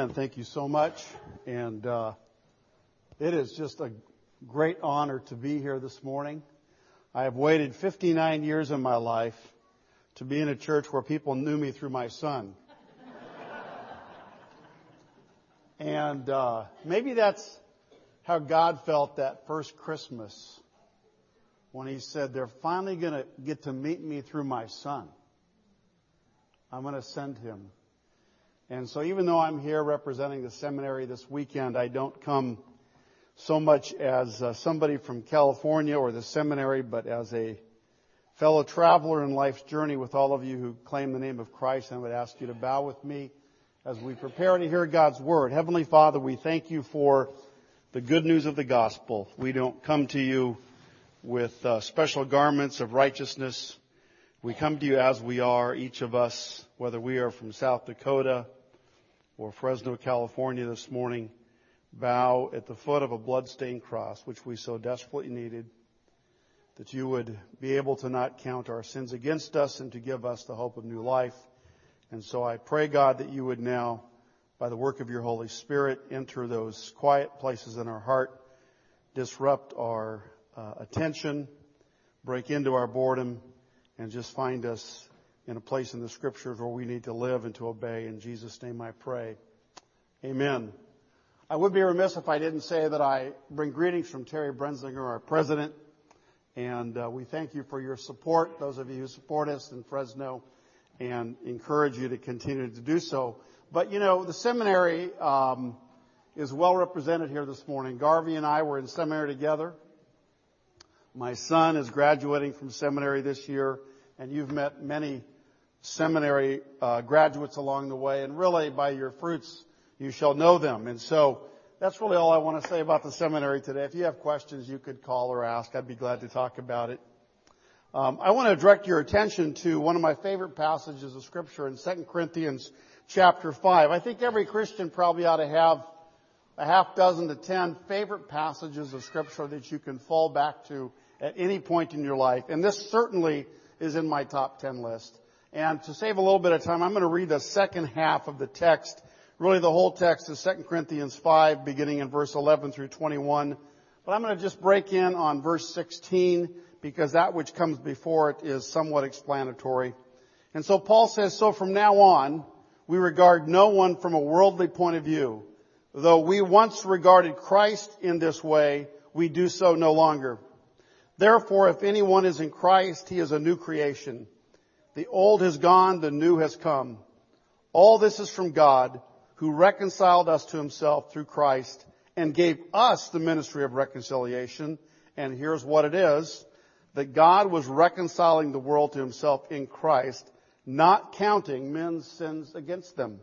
Thank you so much. And it is just a great honor to be here this morning. I have waited 59 years in my life to be in a church where people knew me through my son. And maybe that's how God felt that first Christmas when He said, they're finally going to get to meet me through my son. I'm going to send him. And so even though I'm here representing the seminary this weekend, I don't come so much as somebody from California or the seminary, but as a fellow traveler in life's journey with all of you who claim the name of Christ. And I would ask you to bow with me as we prepare to hear God's Word. Heavenly Father, we thank you for the good news of the gospel. We don't come to you with special garments of righteousness. We come to you as we are, each of us, whether we are from South Dakota or Fresno, California this morning, bow at the foot of a bloodstained cross, which we so desperately needed, that you would be able to not count our sins against us and to give us the hope of new life. And so I pray, God, that you would now, by the work of your Holy Spirit, enter those quiet places in our heart, disrupt our attention, break into our boredom, and just find us in a place in the Scriptures where we need to live and to obey. In Jesus' name I pray. Amen. I would be remiss if I didn't say that I bring greetings from Terry Brenzinger, our president, and we thank you for your support, those of you who support us in Fresno, and encourage you to continue to do so. But, you know, the seminary is well represented here this morning. Garvey and I were in seminary together. My son is graduating from seminary this year, and you've met many seminary graduates along the way, and really by your fruits you shall know them. And so that's really all I want to say about the seminary today. If you have questions, you could call or ask. I'd be glad to talk about it. I want to direct your attention to one of my favorite passages of Scripture in 2 Corinthians chapter 5. I think every Christian probably ought to have a half dozen to 10 favorite passages of Scripture that you can fall back to at any point in your life. And this certainly is in my top 10 list. And to save a little bit of time, I'm going to read the second half of the text. Really, the whole text is 2 Corinthians 5, beginning in verse 11 through 21. But I'm going to just break in on verse 16, because that which comes before it is somewhat explanatory. And so Paul says, so from now on, we regard no one from a worldly point of view. Though we once regarded Christ in this way, we do so no longer. Therefore, if anyone is in Christ, he is a new creation. The old has gone, the new has come. All this is from God, who reconciled us to himself through Christ and gave us the ministry of reconciliation. And here's what it is, that God was reconciling the world to himself in Christ, not counting men's sins against them.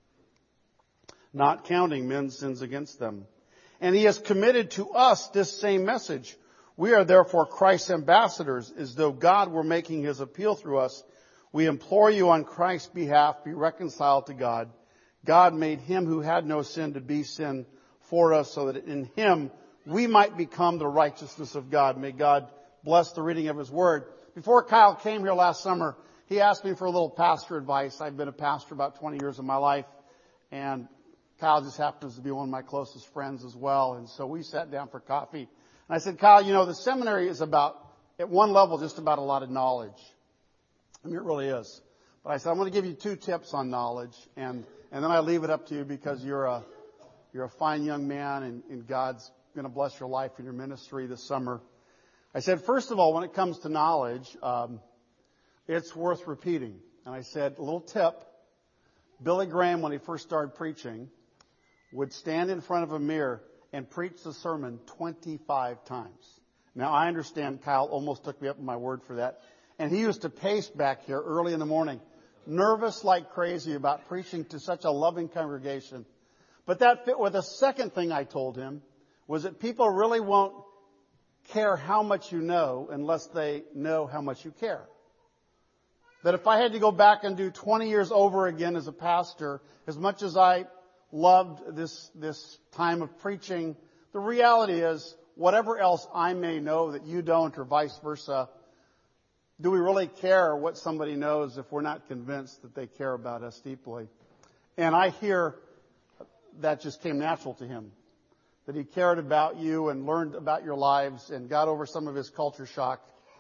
Not counting men's sins against them. And he has committed to us this same message. We are therefore Christ's ambassadors, as though God were making his appeal through us. We implore you on Christ's behalf, be reconciled to God. God made him who had no sin to be sin for us, so that in him we might become the righteousness of God. May God bless the reading of his word. Before Kyle came here last summer, he asked me for a little pastor advice. I've been a pastor about 20 years of my life, and Kyle just happens to be one of my closest friends as well. And so we sat down for coffee. And I said, Kyle, you know, the seminary is about, at one level, just about a lot of knowledge. I mean, it really is. But I said, I'm going to give you 2 tips on knowledge, and then I leave it up to you, because you're a fine young man, and God's going to bless your life and your ministry this summer. I said, first of all, when it comes to knowledge, it's worth repeating. And I said, a little tip, Billy Graham, when he first started preaching, would stand in front of a mirror and preach the sermon 25 times. Now, I understand Kyle almost took me up on my word for that. And he used to pace back here early in the morning, nervous like crazy about preaching to such a loving congregation. But that fit with the second thing I told him, was that people really won't care how much you know unless they know how much you care. That if I had to go back and do 20 years over again as a pastor, as much as I loved this time of preaching, the reality is, whatever else I may know that you don't, or vice versa, do we really care what somebody knows if we're not convinced that they care about us deeply? And I hear that just came natural to him. That he cared about you and learned about your lives and got over some of his culture shock.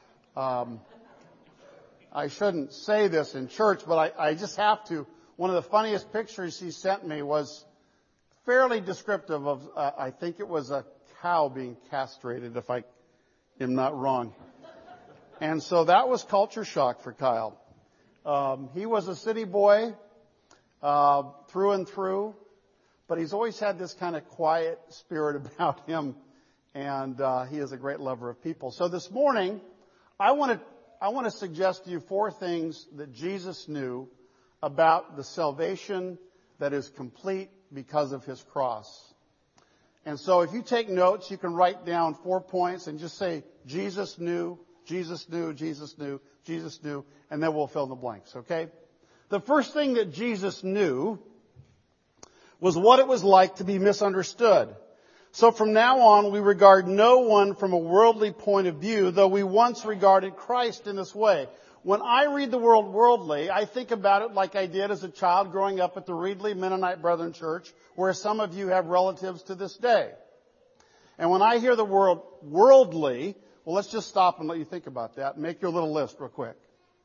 I shouldn't say this in church, but I just have to. One of the funniest pictures he sent me was fairly descriptive of, I think it was a cow being castrated, if I am not wrong. And so that was culture shock for Kyle. He was a city boy through and through, but he's always had this kind of quiet spirit about him, and he is a great lover of people. So this morning, I want to suggest to you 4 things that Jesus knew about the salvation that is complete because of his cross. And so if you take notes, you can write down 4 points and just say, Jesus knew, Jesus knew, Jesus knew, Jesus knew, and then we'll fill in the blanks, okay? The first thing that Jesus knew was what it was like to be misunderstood. So from now on, we regard no one from a worldly point of view, though we once regarded Christ in this way. When I read the word worldly, I think about it like I did as a child growing up at the Reedley Mennonite Brethren Church, where some of you have relatives to this day. And when I hear the word worldly, well, let's just stop and let you think about that. Make your little list real quick.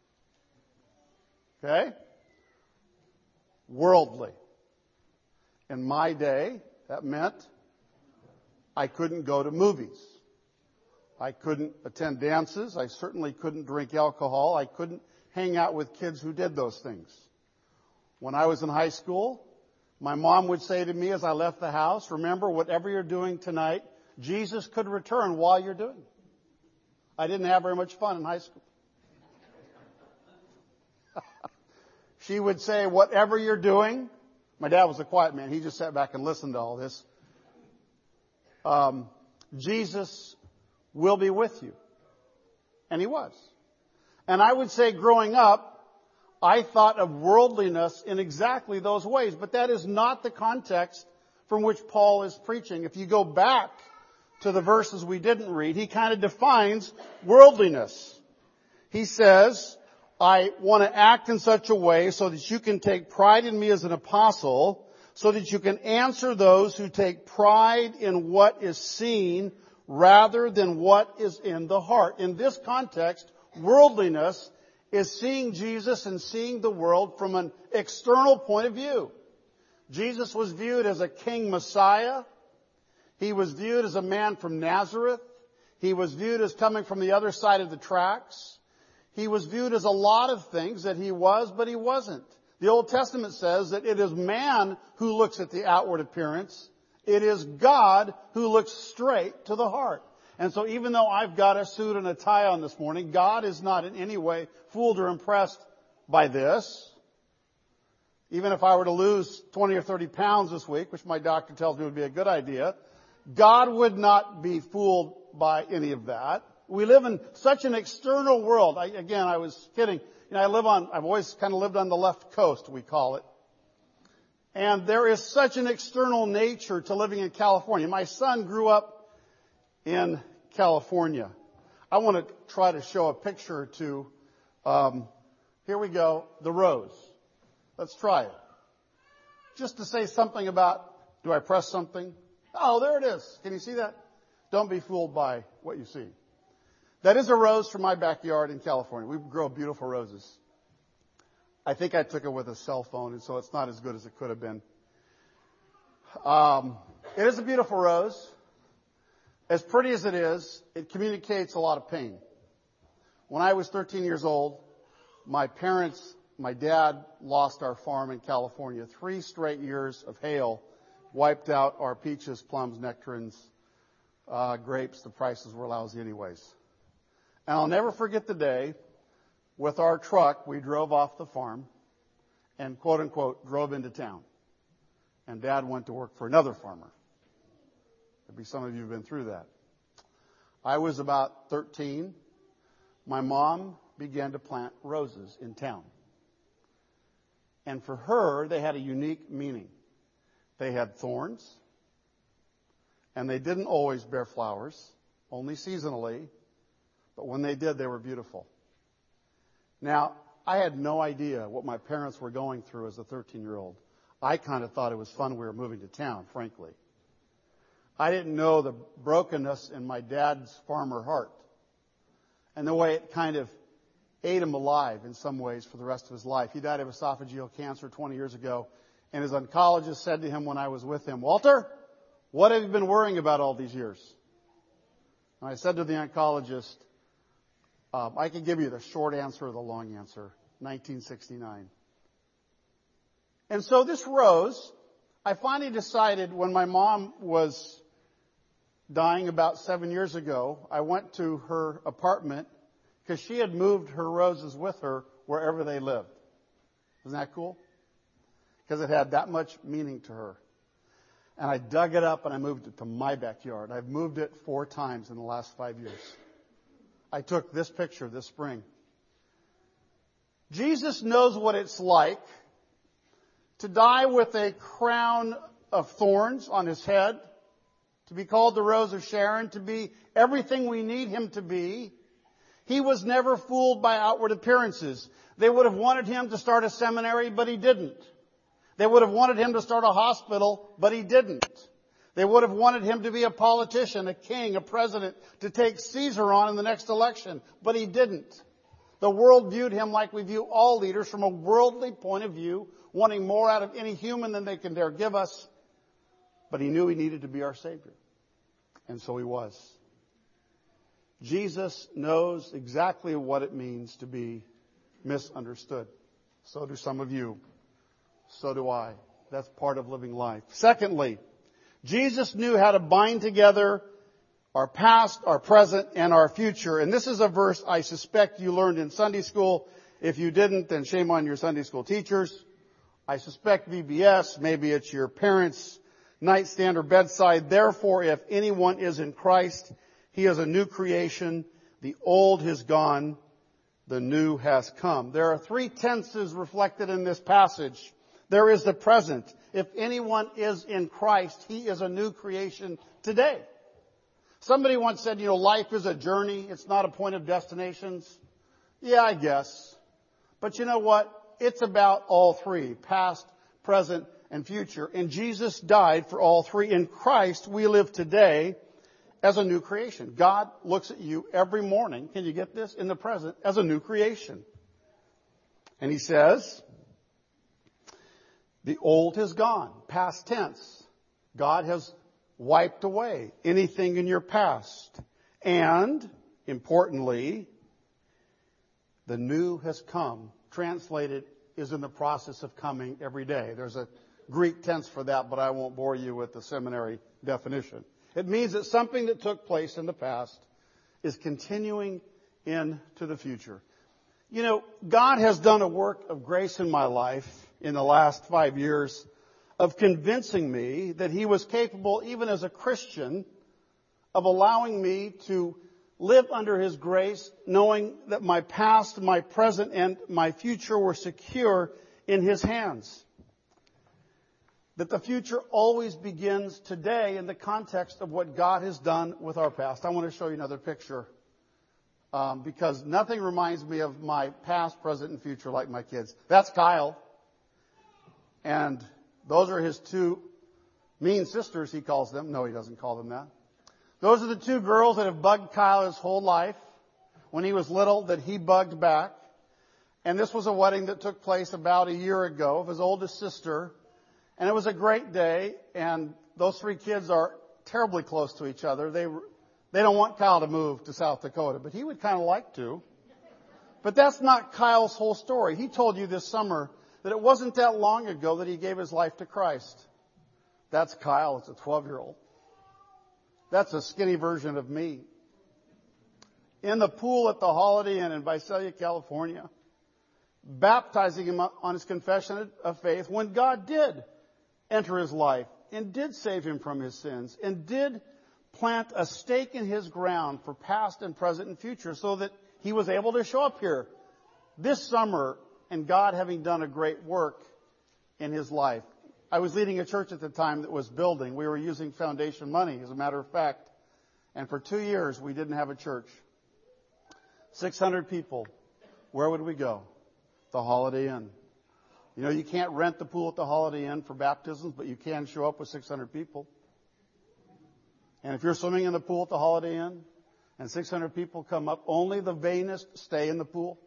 Okay? Worldly. In my day, that meant I couldn't go to movies. I couldn't attend dances. I certainly couldn't drink alcohol. I couldn't hang out with kids who did those things. When I was in high school, my mom would say to me as I left the house, remember, whatever you're doing tonight, Jesus could return while you're doing it. I didn't have very much fun in high school. She would say, whatever you're doing, my dad was a quiet man. He just sat back and listened to all this. Jesus will be with you. And he was. And I would say growing up, I thought of worldliness in exactly those ways. But that is not the context from which Paul is preaching. If you go back to the verses we didn't read, he kind of defines worldliness. He says, I want to act in such a way so that you can take pride in me as an apostle, so that you can answer those who take pride in what is seen rather than what is in the heart. In this context, worldliness is seeing Jesus and seeing the world from an external point of view. Jesus was viewed as a king Messiah. He was viewed as a man from Nazareth. He was viewed as coming from the other side of the tracks. He was viewed as a lot of things that he was, but he wasn't. The Old Testament says that it is man who looks at the outward appearance. It is God who looks straight to the heart. And so even though I've got a suit and a tie on this morning, God is not in any way fooled or impressed by this. Even if I were to lose 20 or 30 pounds this week, which my doctor tells me would be a good idea, God would not be fooled by any of that. We live in such an external world. I was kidding. I've always kind of lived on the left coast, we call it. And there is such an external nature to living in California. My son grew up in California. I want to try to show a picture or two. Here we go. The rose. Let's try it. Just to say something about, do I press something? Oh, there it is. Can you see that? Don't be fooled by what you see. That is a rose from my backyard in California. We grow beautiful roses. I think I took it with a cell phone, and so it's not as good as it could have been. It is a beautiful rose. As pretty as it is, it communicates a lot of pain. When I was 13 years old, my dad lost our farm in California. 3 straight years of hail wiped out our peaches, plums, nectarines, grapes. The prices were lousy anyways. And I'll never forget the day with our truck we drove off the farm and quote unquote drove into town. And Dad went to work for another farmer. Maybe some of you have been through that. I was about 13. My mom began to plant roses in town. And for her, they had a unique meaning. They had thorns, and they didn't always bear flowers, only seasonally, but when they did, they were beautiful. Now, I had no idea what my parents were going through as a 13-year-old. I kind of thought it was fun we were moving to town, frankly. I didn't know the brokenness in my dad's farmer heart and the way it kind of ate him alive in some ways for the rest of his life. He died of esophageal cancer 20 years ago, and his oncologist said to him when I was with him, "Walter, what have you been worrying about all these years?" And I said to the oncologist, I can give you the short answer or the long answer, 1969. And so this rose. I finally decided when my mom was dying about 7 years ago, I went to her apartment because she had moved her roses with her wherever they lived. Isn't that cool? Because it had that much meaning to her. And I dug it up and I moved it to my backyard. I've moved it 4 times in the last 5 years. I took this picture this spring. Jesus knows what it's like to die with a crown of thorns on his head, to be called the Rose of Sharon, to be everything we need him to be. He was never fooled by outward appearances. They would have wanted him to start a seminary, but he didn't. They would have wanted him to start a hospital, but he didn't. They would have wanted him to be a politician, a king, a president, to take Caesar on in the next election, but he didn't. The world viewed him like we view all leaders, from a worldly point of view, wanting more out of any human than they can dare give us. But he knew he needed to be our Savior. And so he was. Jesus knows exactly what it means to be misunderstood. So do some of you. So do I. That's part of living life. Secondly, Jesus knew how to bind together our past, our present, and our future. And this is a verse I suspect you learned in Sunday school. If you didn't, then shame on your Sunday school teachers. I suspect VBS, maybe it's your parents' nightstand or bedside. Therefore, if anyone is in Christ, he is a new creation. The old has gone, the new has come. There are 3 tenses reflected in this passage. There is the present. If anyone is in Christ, he is a new creation today. Somebody once said, life is a journey. It's not a point of destinations. Yeah, I guess. But you know what? It's about all 3, past, present, and future. And Jesus died for all 3. In Christ, we live today as a new creation. God looks at you every morning, can you get this, in the present, as a new creation. And he says, the old has gone, past tense. God has wiped away anything in your past. And, importantly, the new has come. Translated, is in the process of coming every day. There's a Greek tense for that, but I won't bore you with the seminary definition. It means that something that took place in the past is continuing into the future. God has done a work of grace in my life in the last 5 years of convincing me that he was capable, even as a Christian, of allowing me to live under his grace, knowing that my past, my present, and my future were secure in his hands. That the future always begins today in the context of what God has done with our past. I want to show you another picture because nothing reminds me of my past, present, and future like my kids. That's Kyle. And those are his 2 mean sisters, he calls them. No, he doesn't call them that. Those are the 2 girls that have bugged Kyle his whole life. When he was little, that he bugged back. And this was a wedding that took place about a year ago of his oldest sister. And it was a great day. And those 3 kids are terribly close to each other. They don't want Kyle to move to South Dakota, but he would kind of like to. But that's not Kyle's whole story. He told you this summer that it wasn't that long ago that he gave his life to Christ. That's Kyle. It's a 12-year-old. That's a skinny version of me. In the pool at the Holiday Inn in Visalia, California, baptizing him on his confession of faith when God did enter his life and did save him from his sins and did plant a stake in his ground for past and present and future so that he was able to show up here this summer and God having done a great work in his life. I was leading a church at the time that was building. We were using foundation money, as a matter of fact. And for 2 years, we didn't have a church. 600 people. Where would we go? The Holiday Inn. You know, you can't rent the pool at the Holiday Inn for baptisms, but you can show up with 600 people. And if you're swimming in the pool at the Holiday Inn and 600 people come up, only the vainest stay in the pool.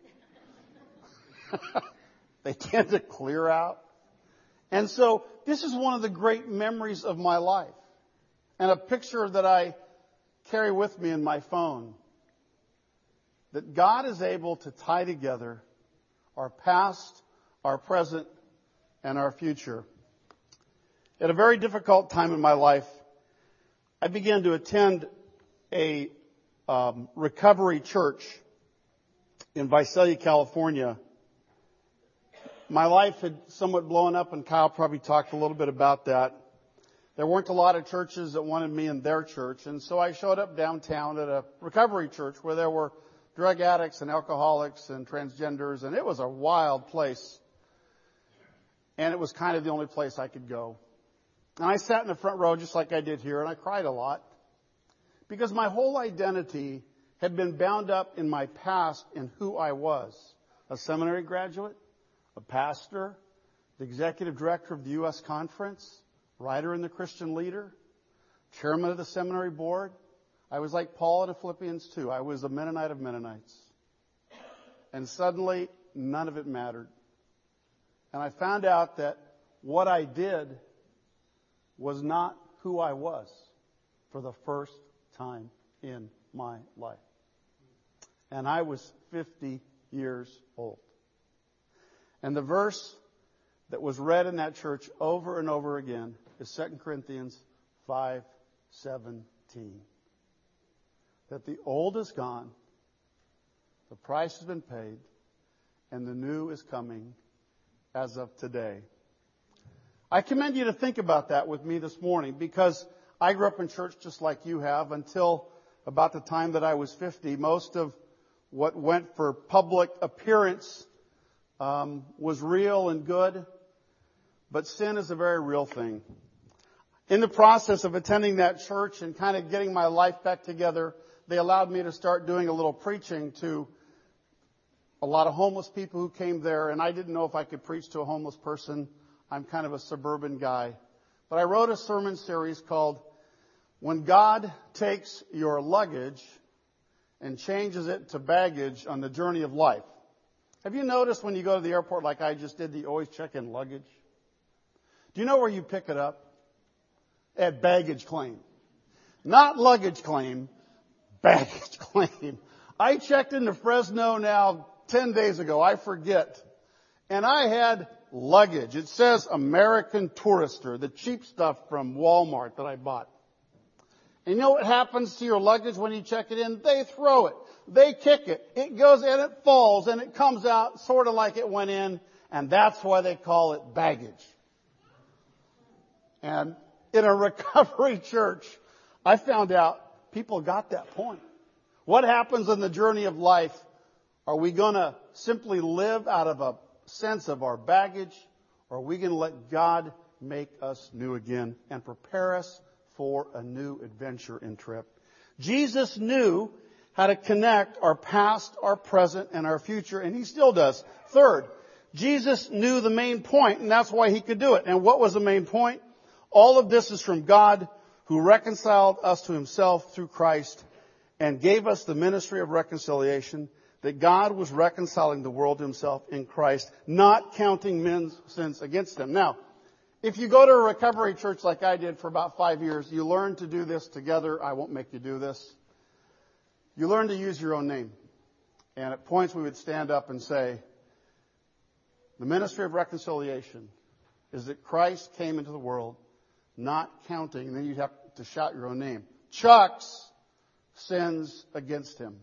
They tend to clear out. And so this is one of the great memories of my life, and a picture that I carry with me in my phone, that God is able to tie together our past, our present, and our future. At a very difficult time in my life, I began to attend a recovery church in Visalia, California. My life had somewhat blown up, and Kyle probably talked a little bit about that. There weren't a lot of churches that wanted me in their church, and so I showed up downtown at a recovery church where there were drug addicts and alcoholics and transgenders, and it was a wild place. And it was kind of the only place I could go. And I sat in the front row just like I did here, and I cried a lot because my whole identity had been bound up in my past and who I was. A seminary graduate, a pastor, the executive director of the U.S. Conference, writer in the Christian Leader, chairman of the seminary board. I was like Paul in Philippians 2. I was a Mennonite of Mennonites. And suddenly, none of it mattered. And I found out that what I did was not who I was for the first time in my life. And I was 50 years old. And the verse that was read in that church over and over again is 2 Corinthians 5:17. That the old is gone, the price has been paid, and the new is coming as of today. I commend you to think about that with me this morning, because I grew up in church just like you have until about the time that I was 50. Most of what went for public appearance was real and good, but sin is a very real thing. In the process of attending that church and kind of getting my life back together, they allowed me to start doing a little preaching to a lot of homeless people who came there, and I didn't know if I could preach to a homeless person. I'm kind of a suburban guy. But I wrote a sermon series called When God Takes Your Luggage and Changes It to Baggage on the Journey of Life. Have you noticed when you go to the airport like I just did that you always check in luggage? Do you know where you pick it up? At baggage claim. Not luggage claim, baggage claim. I checked into Fresno now 10 days ago. I forget. And I had luggage. It says American Tourister, the cheap stuff from Walmart that I bought. And you know what happens to your luggage when you check it in? They throw it. They kick it. It goes and it falls and it comes out sort of like it went in. And that's why they call it baggage. And in a recovery church, I found out people got that point. What happens in the journey of life? Are we going to simply live out of a sense of our baggage, or are we going to let God make us new again and prepare us for a new adventure and trip? Jesus knew how to connect our past, our present, and our future, and He still does. Third, Jesus knew the main point, and that's why He could do it. And what was the main point? All of this is from God, who reconciled us to Himself through Christ and gave us the ministry of reconciliation, that God was reconciling the world to Himself in Christ, not counting men's sins against them. Now, if you go to a recovery church like I did for about 5 years, you learn to do this together. I won't make you do this. You learn to use your own name. And at points we would stand up and say, the ministry of reconciliation is that Christ came into the world, not counting, and then you'd have to shout your own name. Chuck's sins against him.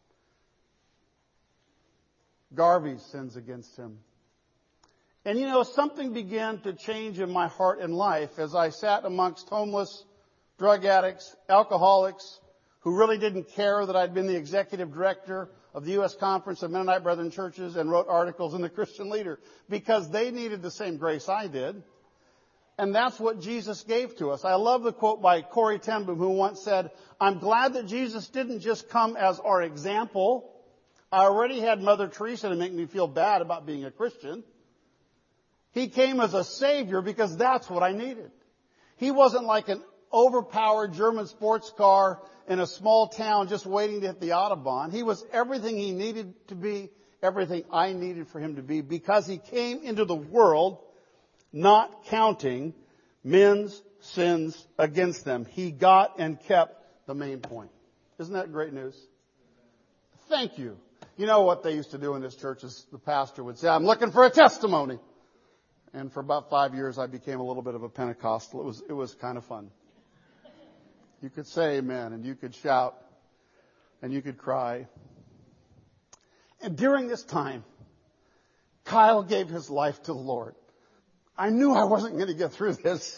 Garvey's sins against him. And you know, something began to change in my heart and life as I sat amongst homeless, drug addicts, alcoholics, who really didn't care that I'd been the executive director of the U.S. Conference of Mennonite Brethren Churches and wrote articles in the Christian Leader, because they needed the same grace I did. And that's what Jesus gave to us. I love the quote by Corrie ten Boom, who once said, I'm glad that Jesus didn't just come as our example. I already had Mother Teresa to make me feel bad about being a Christian. He came as a Savior because that's what I needed. He wasn't like an overpowered German sports car in a small town just waiting to hit the Autobahn. He was everything He needed to be, everything I needed for Him to be, because He came into the world not counting men's sins against them. He got and kept the main point. Isn't that great news? Thank you. You know what they used to do in this church is the pastor would say, I'm looking for a testimony. And for about 5 years, I became a little bit of a Pentecostal. It was kind of fun. You could say amen, and you could shout, and you could cry. And during this time, Kyle gave his life to the Lord. I knew I wasn't going to get through this.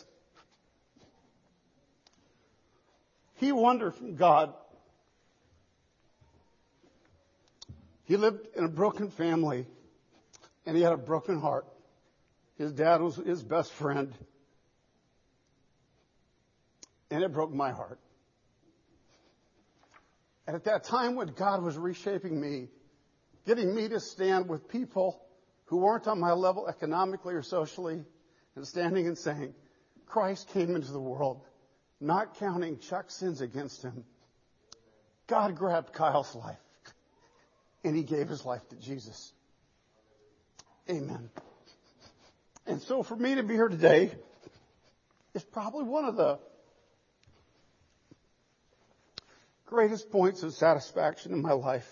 He wandered from God. He lived in a broken family, and he had a broken heart. His dad was his best friend. And it broke my heart. And at that time when God was reshaping me, getting me to stand with people who weren't on my level economically or socially, and standing and saying, Christ came into the world, not counting Chuck's sins against him. God grabbed Kyle's life, and he gave his life to Jesus. Amen. And so for me to be here today is probably one of the greatest points of satisfaction in my life.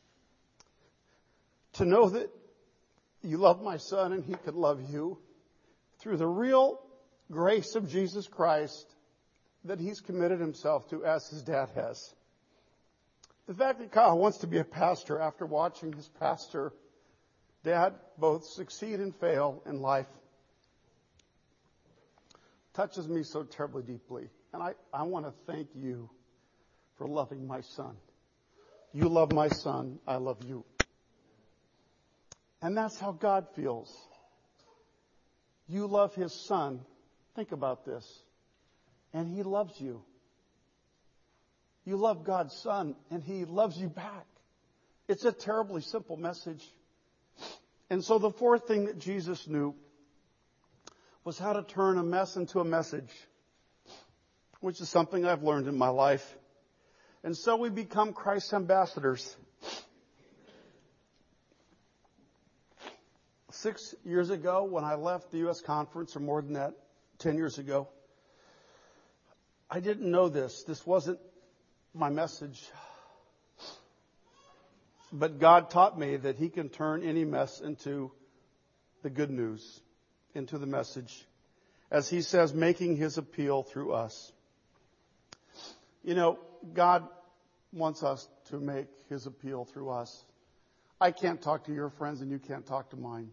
To know that you love my son and he could love you through the real grace of Jesus Christ that he's committed himself to as his dad has. The fact that Kyle wants to be a pastor after watching his pastor dad both succeed and fail in life touches me so terribly deeply. And I want to thank you for loving my son. You love my son, I love you. And that's how God feels. You love his son. Think about this. And he loves you. You love God's son, and he loves you back. It's a terribly simple message. And so the fourth thing that Jesus knew was how to turn a mess into a message, which is something I've learned in my life. And so we become Christ's ambassadors. 6 years ago, when I left the U.S. conference, or more than that, 10 years ago, I didn't know this. This wasn't my message. But God taught me that he can turn any mess into the good news, into the message, as he says, making his appeal through us. You know, God wants us to make his appeal through us. I can't talk to your friends and you can't talk to mine.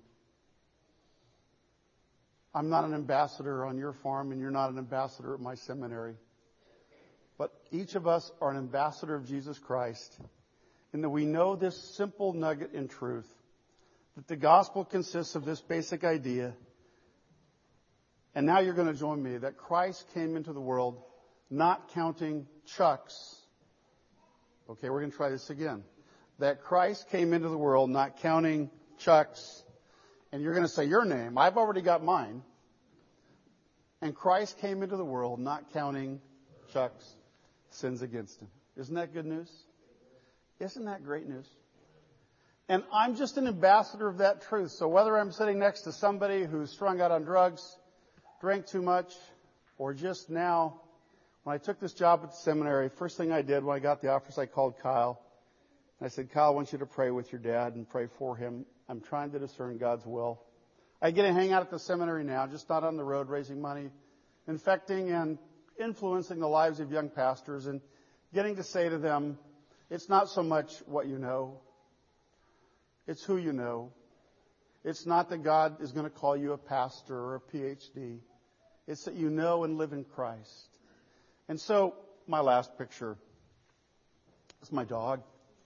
I'm not an ambassador on your farm and you're not an ambassador at my seminary. But each of us are an ambassador of Jesus Christ, in that we know this simple nugget in truth, that the gospel consists of this basic idea. And now you're going to join me, that Christ came into the world not counting Chucks. Okay, we're going to try this again. That Christ came into the world not counting Chucks. And you're going to say your name. I've already got mine. And Christ came into the world not counting Chuck's sins against him. Isn't that good news? Isn't that great news? And I'm just an ambassador of that truth. So whether I'm sitting next to somebody who's strung out on drugs, drank too much, or just now, when I took this job at the seminary, first thing I did when I got the office, I called Kyle. I said, Kyle, I want you to pray with your dad and pray for him. I'm trying to discern God's will. I get to hang out at the seminary now, just not on the road raising money, infecting and influencing the lives of young pastors and getting to say to them, it's not so much what you know, it's who you know. It's not that God is going to call you a pastor or a PhD. It's that you know and live in Christ. And so, my last picture is my dog.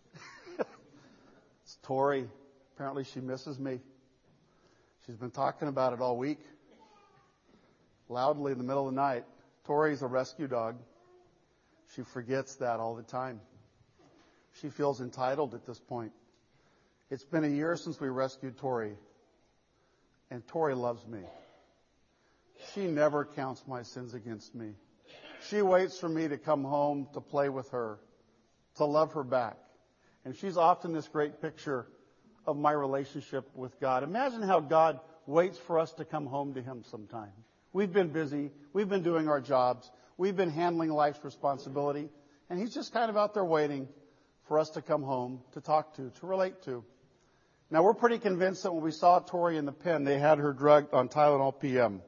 It's Tori. Apparently she misses me. She's been talking about it all week, loudly in the middle of the night. Tori's a rescue dog. She forgets that all the time. She feels entitled at this point. It's been a year since we rescued Tori. And Tori loves me. She never counts my sins against me. She waits for me to come home to play with her, to love her back. And she's often this great picture of my relationship with God. Imagine how God waits for us to come home to Him sometime. We've been busy. We've been doing our jobs. We've been handling life's responsibility. And He's just kind of out there waiting for us to come home, to talk to relate to. Now, we're pretty convinced that when we saw Tori in the pen, they had her drugged on Tylenol PM.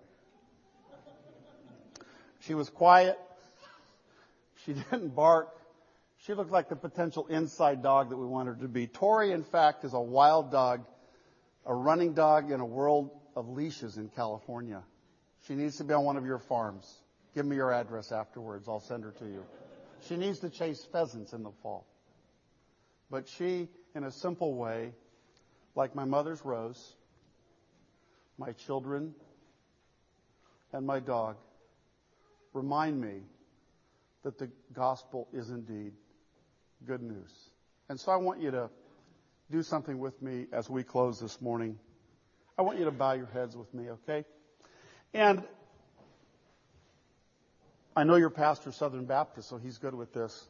She was quiet. She didn't bark. She looked like the potential inside dog that we wanted her to be. Tori, in fact, is a wild dog, a running dog in a world of leashes in California. She needs to be on one of your farms. Give me your address afterwards. I'll send her to you. She needs to chase pheasants in the fall. But she, in a simple way, like my mother's Rose, my children, and my dog, remind me that the gospel is indeed good news. And so I want you to do something with me as we close this morning. I want you to bow your heads with me, okay? And I know your pastor's Southern Baptist, so he's good with this.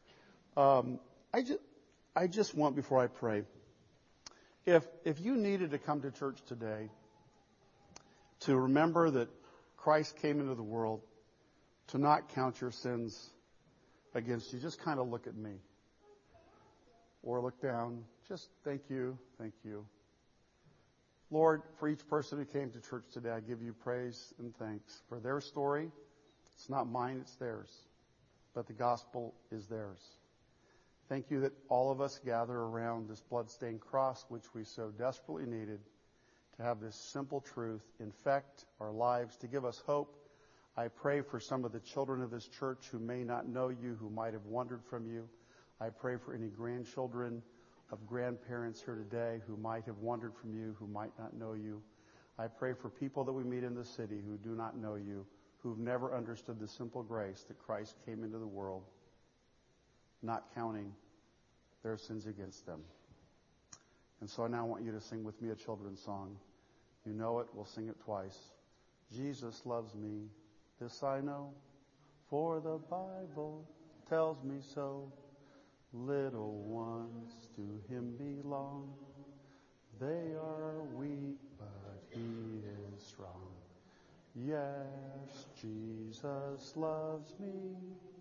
I just want, before I pray, if you needed to come to church today to remember that Christ came into the world to not count your sins against you, just kind of look at me. Or look down. Just thank you, thank you. Lord, for each person who came to church today, I give you praise and thanks for their story. It's not mine, it's theirs. But the gospel is theirs. Thank you that all of us gather around this bloodstained cross, which we so desperately needed, to have this simple truth infect our lives, to give us hope. I pray for some of the children of this church who may not know you, who might have wandered from you. I pray for any grandchildren of grandparents here today who might have wandered from you, who might not know you. I pray for people that we meet in the city who do not know you, who've never understood the simple grace that Christ came into the world, not counting their sins against them. And so I now want you to sing with me a children's song. You know it, we'll sing it twice. Jesus loves me, this I know, for the Bible tells me so. Little ones to Him belong. They are weak, but He is strong. Yes, Jesus loves me.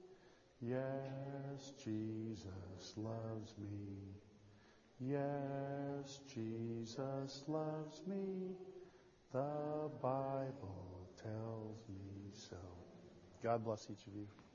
Yes, Jesus loves me. Yes, Jesus loves me. The Bible tells me so. God bless each of you.